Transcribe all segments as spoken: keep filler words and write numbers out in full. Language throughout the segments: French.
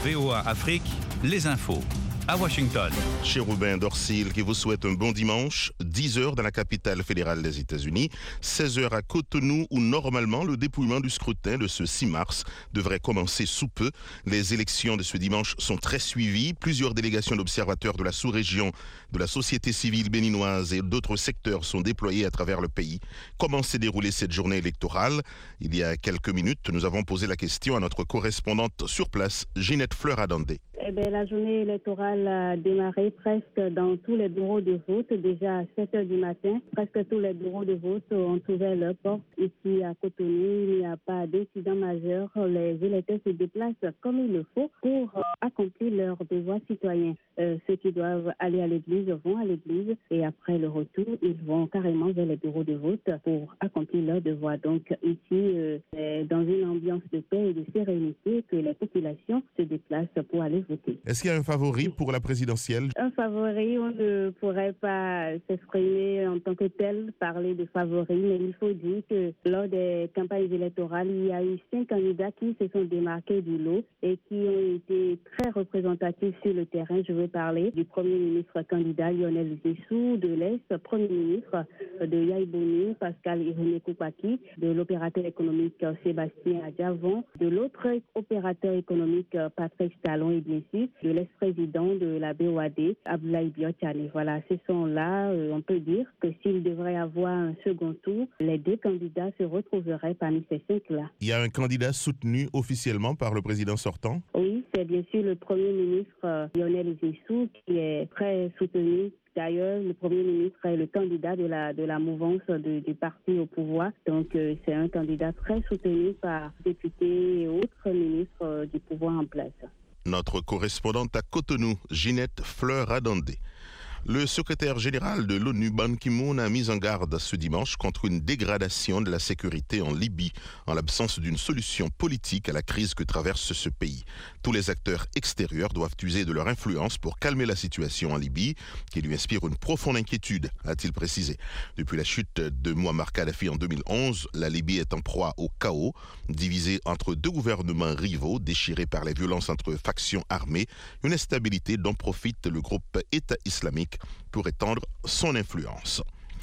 V O A Afrique, les infos. À Washington. Chez Ruben Dorsil qui vous souhaite un bon dimanche, dix heures dans la capitale fédérale des États-Unis, seize heures à Cotonou où normalement le dépouillement du scrutin de ce six mars devrait commencer sous peu. Les élections de ce dimanche sont très suivies. Plusieurs délégations d'observateurs de la sous-région, de la société civile béninoise et d'autres secteurs sont déployés à travers le pays. Comment s'est déroulée cette journée électorale? Il y a quelques minutes, nous avons posé la question à notre correspondante sur place, Ginette Fleur-Adandé. Eh bien, la journée électorale a démarré presque dans tous les bureaux de vote. Déjà à sept heures du matin, presque tous les bureaux de vote ont ouvert leurs portes. Ici à Cotonou, il n'y a pas d'incident majeur. Les électeurs se déplacent comme il le faut pour accomplir leurs devoirs citoyens. Euh, ceux qui doivent aller à l'église vont à l'église et après le retour, ils vont carrément vers les bureaux de vote pour accomplir leurs devoirs. Donc ici, euh, c'est dans une ambiance de paix et de sérénité que les populations se déplacent pour aller voter. Est-ce qu'il y a un favori pour la présidentielle? Un favori, on ne pourrait pas s'exprimer en tant que tel, parler de favori, mais il faut dire que lors des campagnes électorales, il y a eu cinq candidats qui se sont démarqués du lot et qui ont été très représentatifs sur le terrain. Je veux parler du Premier ministre candidat Lionel Zissou, de l'Est, Premier ministre de Yaïbouni, Pascal Irénée Koupaki, de l'opérateur économique Sébastien Adjavon, de l'autre opérateur économique Patrick Talon et bien sûr de l'ex-président de la B O A D, Abdoulaye Biotchane. Voilà, ce sont là, euh, on peut dire que s'il devrait avoir un second tour, les deux candidats se retrouveraient parmi ces cinq-là. Il y a un candidat soutenu officiellement par le président sortant? Oui, c'est bien sûr le Premier ministre euh, Lionel Zissou qui est très soutenu. D'ailleurs, le Premier ministre est le candidat de la, de la mouvance de, du parti au pouvoir. Donc, euh, c'est un candidat très soutenu par députés et autres ministres euh, du pouvoir en place. Notre correspondante à Cotonou, Ginette Fleur-Adandé. Le secrétaire général de l'ONU, Ban Ki-moon, a mis en garde ce dimanche contre une dégradation de la sécurité en Libye, en l'absence d'une solution politique à la crise que traverse ce pays. Tous les acteurs extérieurs doivent user de leur influence pour calmer la situation en Libye, qui lui inspire une profonde inquiétude, a-t-il précisé. Depuis la chute de Mouammar Kadhafi en deux mille onze, la Libye est en proie au chaos, divisée entre deux gouvernements rivaux, déchirés par les violences entre factions armées, une instabilité dont profite le groupe État islamique pour étendre son influence.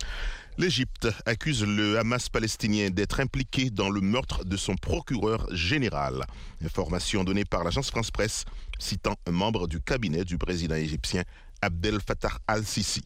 L'Égypte accuse le Hamas palestinien d'être impliqué dans le meurtre de son procureur général. Information donnée par l'agence France-Presse citant un membre du cabinet du président égyptien Abdel Fattah al-Sisi.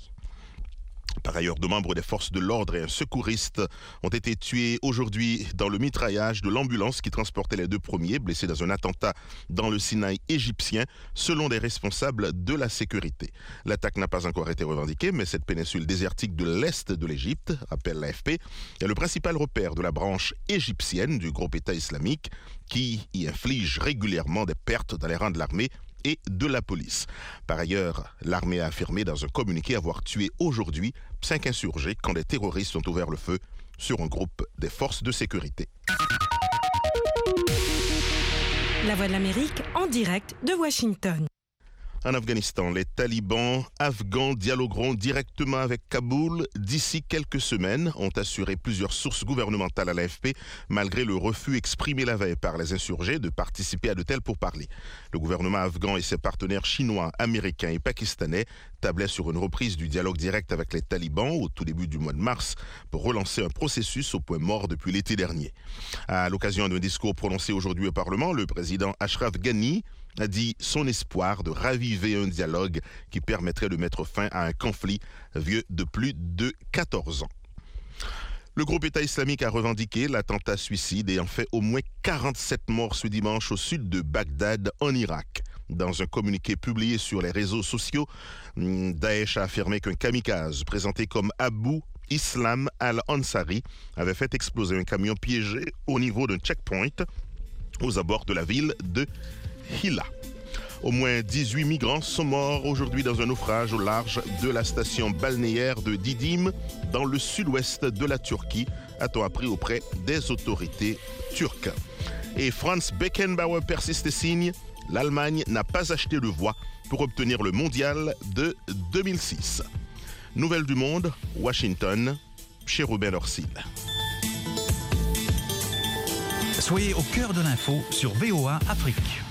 Par ailleurs, deux membres des forces de l'ordre et un secouriste ont été tués aujourd'hui dans le mitraillage de l'ambulance qui transportait les deux premiers, blessés dans un attentat dans le Sinaï égyptien, selon des responsables de la sécurité. L'attaque n'a pas encore été revendiquée, mais cette péninsule désertique de l'Est de l'Égypte, rappelle l'A F P, est le principal repère de la branche égyptienne du groupe État islamique qui y inflige régulièrement des pertes dans les rangs de l'armée et de la police. Par ailleurs, l'armée a affirmé dans un communiqué avoir tué aujourd'hui cinq insurgés quand des terroristes ont ouvert le feu sur un groupe des forces de sécurité. La Voix de l'Amérique en direct de Washington. En Afghanistan, les talibans afghans dialogueront directement avec Kaboul d'ici quelques semaines, ont assuré plusieurs sources gouvernementales à l'A F P, malgré le refus exprimé la veille par les insurgés de participer à de tels pourparlers. Le gouvernement afghan et ses partenaires chinois, américains et pakistanais tablaient sur une reprise du dialogue direct avec les talibans au tout début du mois de mars pour relancer un processus au point mort depuis l'été dernier. À l'occasion d'un discours prononcé aujourd'hui au Parlement, le président Ashraf Ghani a dit son espoir de raviver un dialogue qui permettrait de mettre fin à un conflit vieux de plus de quatorze ans. Le groupe État islamique a revendiqué l'attentat suicide et en fait au moins quarante-sept morts ce dimanche au sud de Bagdad en Irak. Dans un communiqué publié sur les réseaux sociaux, Daesh a affirmé qu'un kamikaze présenté comme Abu Islam al-Ansari avait fait exploser un camion piégé au niveau d'un checkpoint aux abords de la ville de Hilla. Au moins dix-huit migrants sont morts aujourd'hui dans un naufrage au large de la station balnéaire de Didim, dans le sud-ouest de la Turquie, a-t-on appris auprès des autorités turques. Et Franz Beckenbauer persiste et signe, l'Allemagne n'a pas acheté de voix pour obtenir le mondial de deux mille six. Nouvelles du monde, Washington, chez Ruben Dorsil. Soyez au cœur de l'info sur V O A Afrique.